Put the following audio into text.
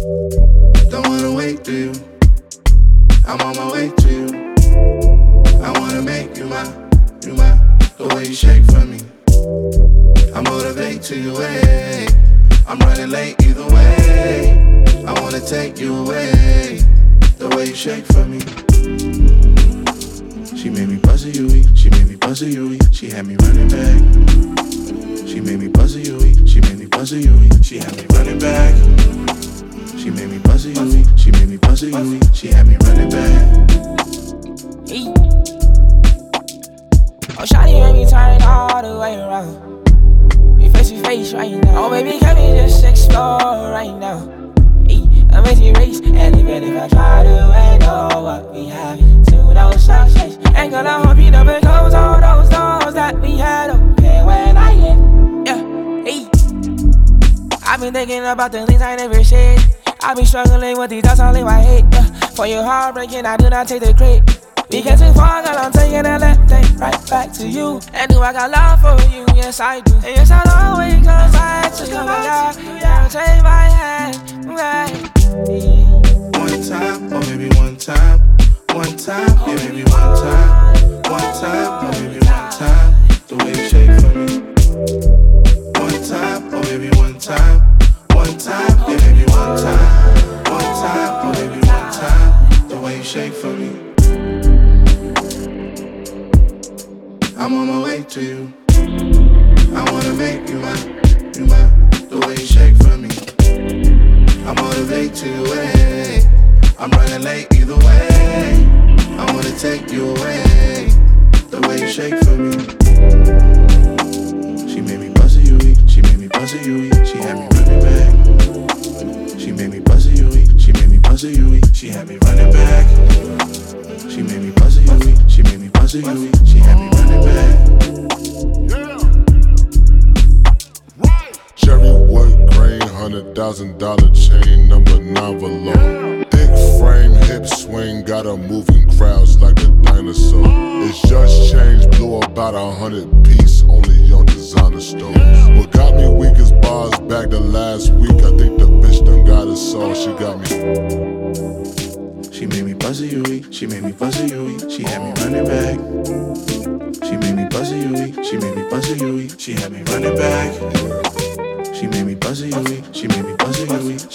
Don't wanna wait to you. I'm on my way to you. I wanna make you my, the way you shake for me. I motivate to your way. I'm running late either way. I wanna take you away. The way you shake for me. She made me buzz a Yui. She made me buzz a Yui. She had me running back. She made me buzz a Yui. She made me buzz a Yui. She had me running back. She made me buzz a Yui. She made me buzz a Yui. She had me running back. Hey. Oh, shawty made me turn all the way around. We face to face right now. Oh, baby, can we just explore right now? Hey, amazing race, and even if I try to ignore what we have to those success, ain't gonna hope you never close all those doors that we had open when I hit. Yeah, hey. I've been thinking about the things I never said. I've been struggling with these thoughts all in my head. Yeah. For your heartbreaking, I do not take the credit. We get too far, girl, I'm taking a left, take right back to you. And do I got love for you? Yes, I do. And yes, I'll always come back to you. Yeah, take my hand, right. One time, or maybe one time. One time, yeah, maybe one time. One time, or maybe one time. The way you shake for me. One time, or maybe one time. One time, yeah, maybe one time. One time, or maybe one time. The way you shake for me. I'm on my way to you. I wanna make you my, the way you shake for me. I motivate to your way. I'm running late either way. I wanna take you away. The way you shake for me. She made me buzz a Yui. She made me buzz a Yui. She had me running back. She made me buzz a Yui. She made me buzz a Yui. She had me running back. She made me buzz a Yui. She made me buzz a Yui. She had me running back. Cherry wood grain, $100,000 chain, number 9 velour. Thick frame, hip swing, got her moving crowds like a dinosaur. It's just changed, blew about 100 piece, only on designer stores. What got me weak is bars back to last week. I think the bitch done got us all. She got me. She made me buzz a Yui. She made me buzz a Yui. She had me running back. She made me buzz a Yui. She made me buzz a Yui. She had me running back. She made me buzz a Yui. She made me buzz a Yui.